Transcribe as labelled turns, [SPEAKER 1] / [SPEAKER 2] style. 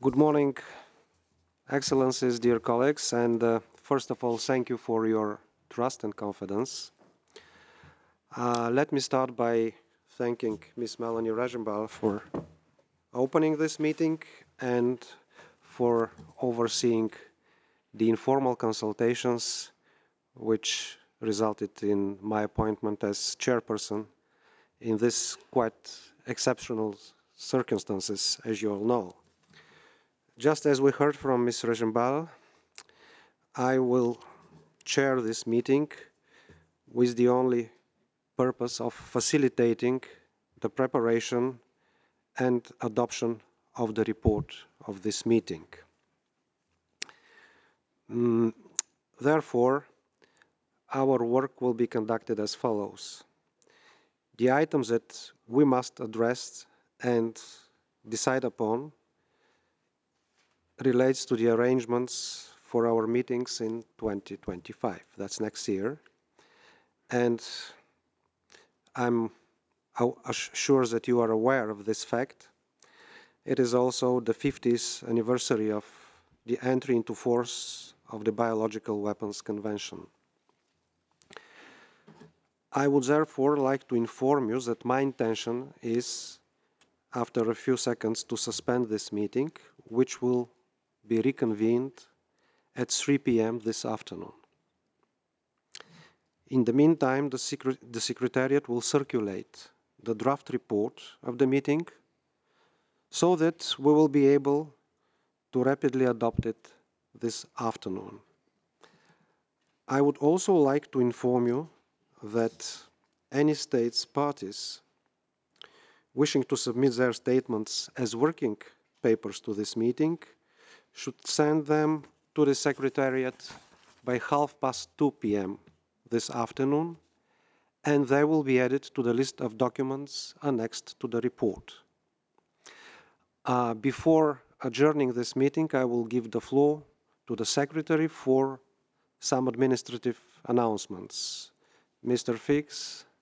[SPEAKER 1] Good morning, Excellencies, dear colleagues, and first of all, thank you for your trust and confidence. Let me start by thanking Ms. Melanie Regenbauer for opening this meeting and for overseeing the informal consultations which resulted in my appointment as chairperson in this quite exceptional circumstances, as you all know. Just as we heard from Ms. Regenbauer, I will chair this meeting with the only purpose of facilitating the preparation and adoption of the report of this meeting. Therefore, our work will be conducted as follows. The items that we must address and decide upon relates to the arrangements for our meetings in 2025. That's next year. And I'm sure that you are aware of this fact. It is also the 50th anniversary of the entry into force of the Biological Weapons Convention. I would therefore like to inform you that my intention is, after a few seconds, to suspend this meeting, which will be reconvened at 3 p.m. this afternoon. In the meantime, the Secretariat will circulate the draft report of the meeting so that we will be able to rapidly adopt it this afternoon. I would also like to inform you that any states parties wishing to submit their statements as working papers to this meeting should send them to the Secretariat by 2:30 p.m. this afternoon, and they will be added to the list of documents annexed to the report. Before adjourning this meeting, I will give the floor to the Secretary for some administrative announcements. Mr. Fix,